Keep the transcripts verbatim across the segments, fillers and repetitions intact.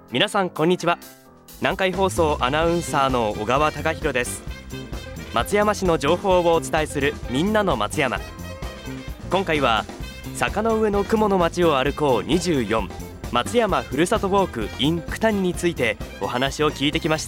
皆さんこんにちは。南海放送アナウンサーの小川貴博です。松山市の情報をお伝えするみんなの松山。今回は坂の上の雲の街を歩こうにじゅうよん松山ふるさとウォーク in 九谷についてお話を聞いてきました。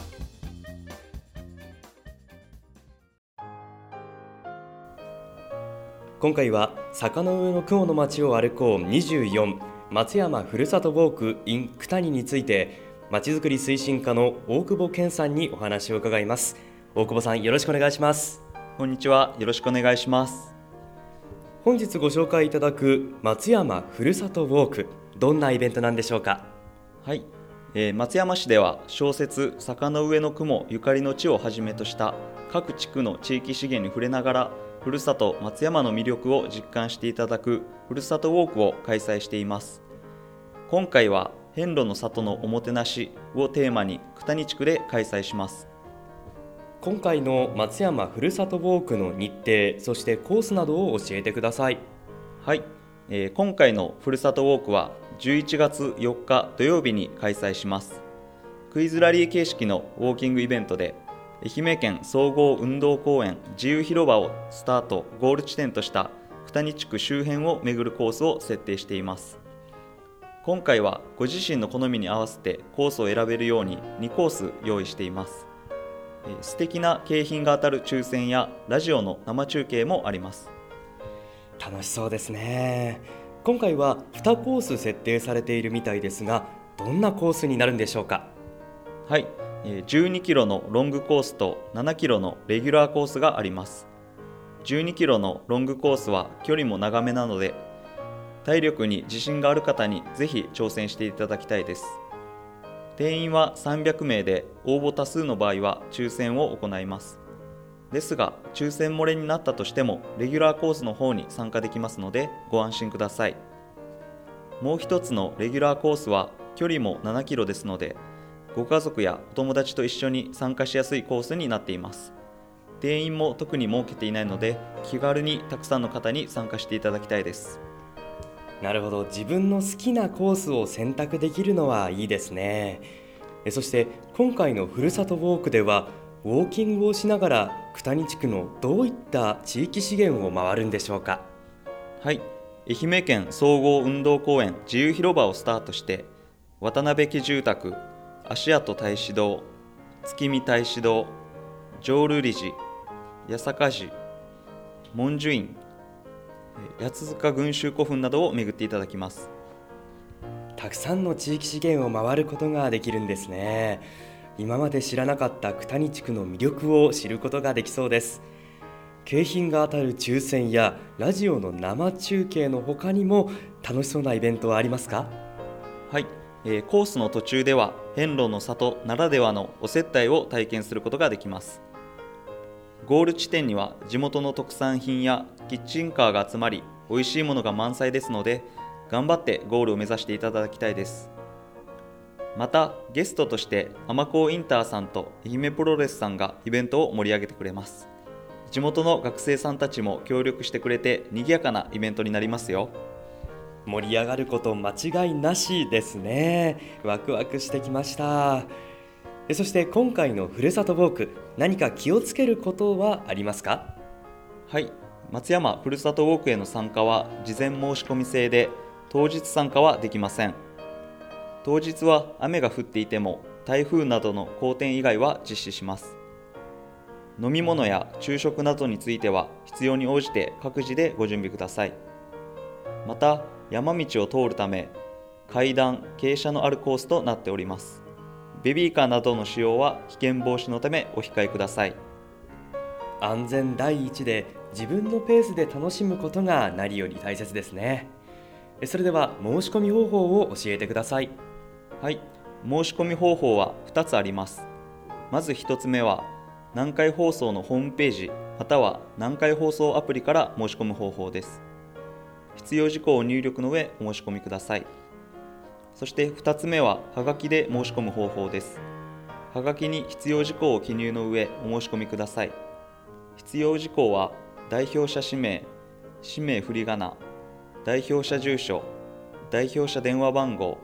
今回は坂の上の雲の街を歩こうにじゅうよん松山ふるさとウォーク in 九谷についてまちづくり推進課の大久保健さんにお話を伺います。大久保さん、よろしくお願いします。 こんにちは、よろしくお願いします。 本日ご紹介いただく松山ふるさとウォーク、どんなイベントなんでしょうか？ はい、えー、松山市では小説坂の上の雲ゆかりの地をはじめとした各地区の地域資源に触れながらふるさと松山の魅力を実感していただくふるさとウォークを開催しています。今回は遍路の里のおもてなしをテーマに九谷地区で開催します。 今回の松山ふるさとウォークの日程、そしてコースなどを教えてください。 はい、えー、今回のふるさとウォークはじゅういちがつよっか土曜日に開催します。クイズラリー形式のウォーキングイベントで愛媛県総合運動公園自由広場をスタートゴール地点とした九谷地区周辺を巡るコースを設定しています。今回はご自身の好みに合わせてコースを選べるようににコース用意しています。素敵な景品が当たる抽選やラジオの生中継もあります。 楽しそうですね。今回はにコース設定されているみたいですが、どんなコースになるんでしょうか？ はい、じゅうにキロのロングコースとななキロのレギュラーコースがあります。じゅうにキロのロングコースは距離も長めなので体力に自信がある方にぜひ挑戦していただきたいです。定員はさんびゃくめいで応募多数の場合は抽選を行います。ですが抽選漏れになったとしてもレギュラーコースの方に参加できますのでご安心ください。もう一つのレギュラーコースは距離もななキロですのでご家族やお友達と一緒に参加しやすいコースになっています。定員も特に設けていないので気軽にたくさんの方に参加していただきたいです。 なるほど、自分の好きなコースを選択できるのはいいですね。そして今回のふるさとウォークではウォーキングをしながら九谷地区のどういった地域資源を回るんでしょうか？ はい、愛媛県総合運動公園自由広場をスタートして渡辺家住宅、足跡太子堂、月見太子堂、浄瑠璃寺、八坂寺、文殊院、八塚群衆古墳などを巡っていただきます。 たくさんの地域資源を回ることができるんですね。今まで知らなかった九谷地区の魅力を知ることができそうです。景品が当たる抽選やラジオの生中継の他にも楽しそうなイベントはありますか？ はい、えー、コースの途中では遍路の里ならではのお接待を体験することができます。ゴール地点には地元の特産品やキッチンカーが集まり美味しいものが満載ですので頑張ってゴールを目指していただきたいです。またゲストとして尼高インターさんと愛媛プロレスさんがイベントを盛り上げてくれます。地元の学生さんたちも協力してくれて賑やかなイベントになりますよ。 盛り上がること間違いなしですね。ワクワクしてきました。そして今回のふるさとウォーク、何か気をつけることはありますか？ はい、松山ふるさとウォークへの参加は事前申し込み制で当日参加はできません。当日は雨が降っていても台風などの好天以外は実施します。飲み物や昼食などについては必要に応じて各自でご準備ください。また山道を通るため階段、傾斜のあるコースとなっております。ベビーカーなどの使用は危険防止のためお控えください。 安全第一で自分のペースで楽しむことが何より大切ですね。それでは申し込み方法を教えてください。 はい、申し込み方法はふたつあります。まずひとつめは南海放送のホームページまたは南海放送アプリから申し込む方法です。必要事項を入力の上お申し込みください。そしてふたつめははがきで申し込む方法です。はがきに必要事項を記入の上お申し込みください。必要事項は代表者氏名、氏名振り仮名、代表者住所、代表者電話番号、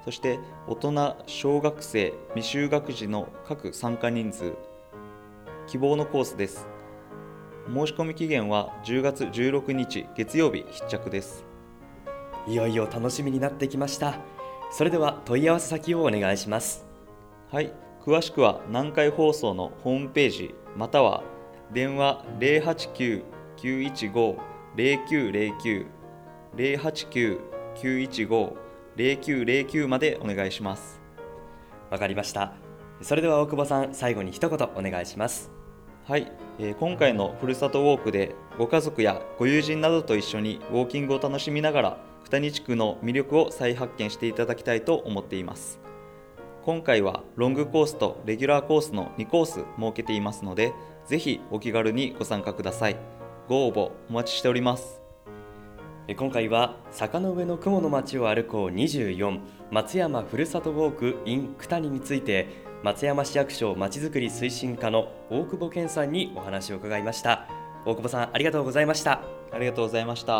そして大人、小学生、未就学児の各参加人数、希望のコースです。申し込み期限はじゅうがつじゅうろくにち月曜日必着です。 いよいよ楽しみになってきました。それでは問い合わせ先をお願いします。 はい、詳しくは南海放送のホームページまたは電話 ゼロはちきゅう きゅういちご ゼロきゅうゼロきゅう ゼロはちきゅう きゅういちご ゼロきゅうゼロきゅうまでお願いします。 わかりました。それでは大久保さん、最後に一言お願いします。 はい、えー、今回のふるさとウォークでご家族やご友人などと一緒にウォーキングを楽しみながら九谷地区の魅力を再発見していただきたいと思っています。今回はロングコースとレギュラーコースのにコース設けていますので、ぜひお気軽にご参加ください。ご応募お待ちしております。 今回は坂の上の雲の町を歩こうにじゅうよん松山ふるさとウォーク in 九谷について、松山市役所まちづくり推進課の大久保健さんにお話を伺いました。大久保さん、ありがとうございました。 ありがとうございました。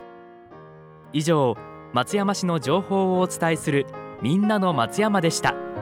以上、松山市の情報をお伝えするみんなの松山でした。